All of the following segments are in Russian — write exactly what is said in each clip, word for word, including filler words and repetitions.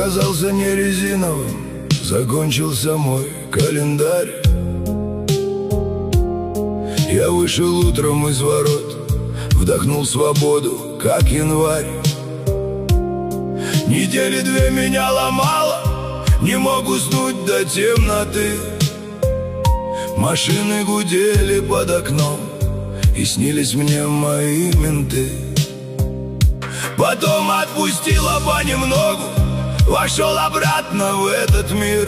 оказался не резиновым, закончился мой календарь. Я вышел утром из ворот, вдохнул свободу, как январь. Недели две меня ломало, не мог уснуть до темноты. Машины гудели под окном, и снились мне мои менты. Потом отпустила понемногу, вошел обратно в этот мир.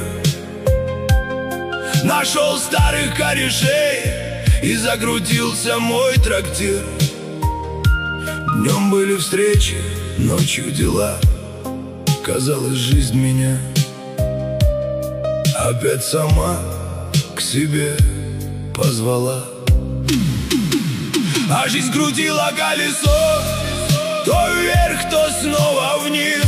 Нашел старых корешей, и закрутился мой трактир. Днем были встречи, ночью дела. Казалось, жизнь меня опять сама к себе позвала. А жизнь крутила колесо, то вверх, то снова вниз.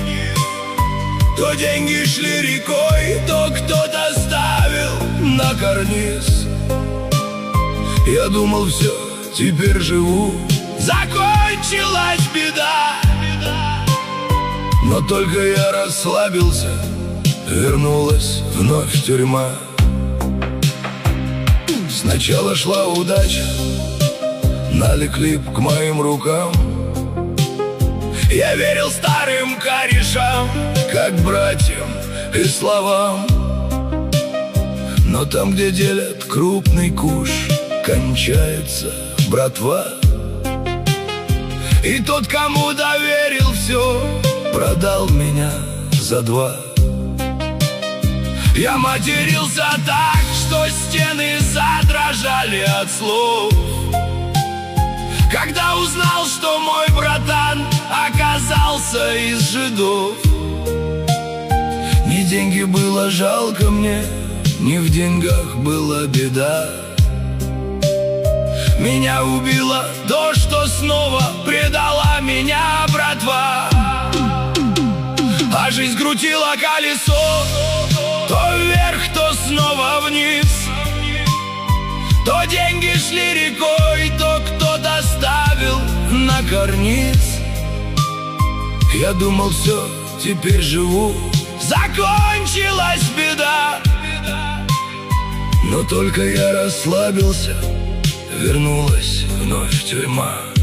То деньги шли рекой, то кто-то ставил на карниз. Я думал, все, теперь живу, закончилась беда. Но только я расслабился, вернулась вновь тюрьма. Сначала шла удача, налегли к моим рукам. Я верил старым корешам, как братьям и словам. Но там, где делят крупный куш, кончается братва. И тот, кому доверил все, продал меня за два. Я матерился так, что стены задрожали от слов, когда узнал, что мой братан оказался из жидов. Ни деньги было жалко мне, ни в деньгах была беда. Меня убило то, что снова предала меня братва. А жизнь крутила колесо, то вверх, то снова вниз. То деньги шли рекой, то кто-то ставил на карниз. Я думал, все, теперь живу, закончилась беда. Но только я расслабился, вернулась вновь тюрьма.